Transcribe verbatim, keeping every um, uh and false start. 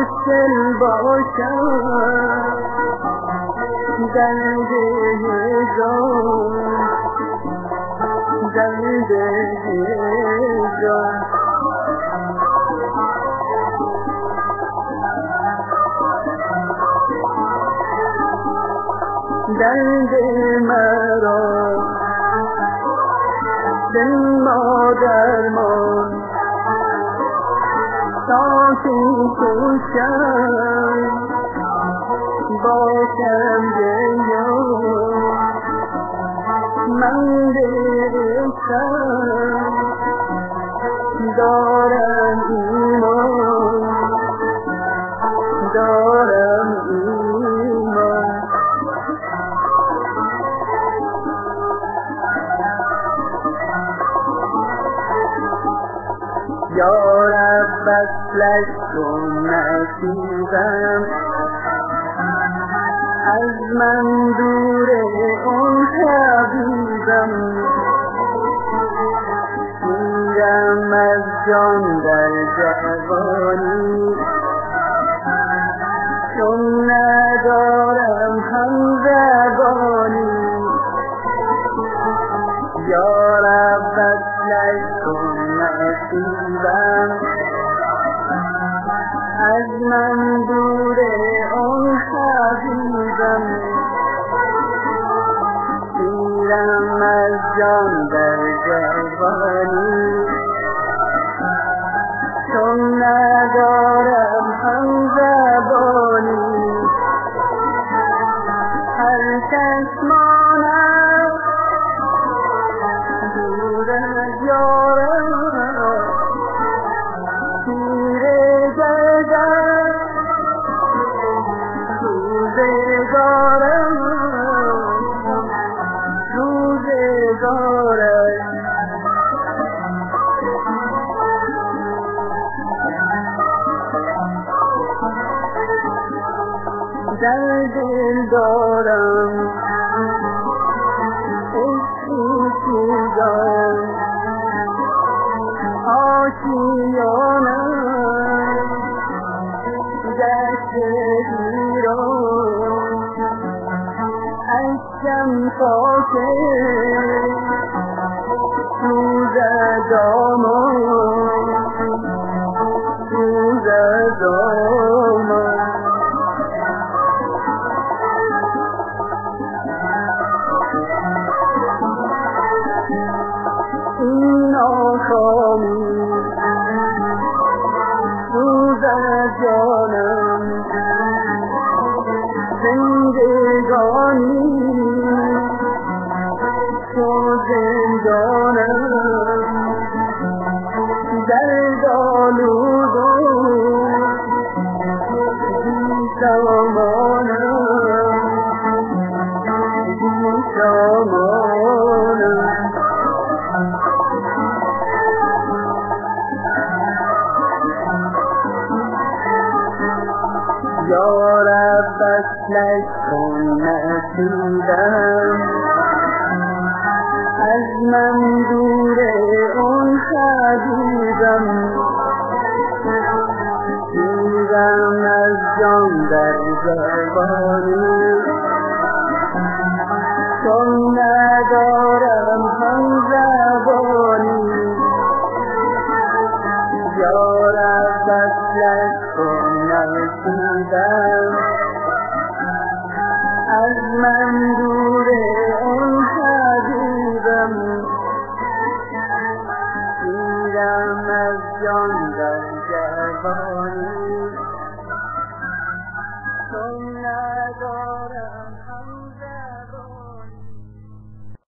حاصل باشم درد هجران درد هجران درد مرا بما درمان تا که کشم باشم جیان من برسم دارم ایمان دارم ایمان یا رب اصلش کن نصیبم از من دور اون حبیبم میرم از جان در جوانی چون ندارم همزبانی یا رب اصلش کن نصیبم از من دور اون حبیبم میرم از جان در جوانی چون ندارم همزبانی هر چشمانم دور از یارم تیره گردم روزگارم روزگارم در دل دارم عشقی سوزان آشیانم دست ایران اشکم پاکه سوز دامان سوز دامان این ناکامی سوز جانم زندگانی تو زندانم درد آلودم بی سامانم بی سامانم یا رب اصلش کن نصیبم از من دور اون حبیبم میرم از جان در جوانی چون ندارم همزبانی یا رب اصلش کن نصیبم از من دور اون حبیبم میرم از جان در جوانی چون ندارم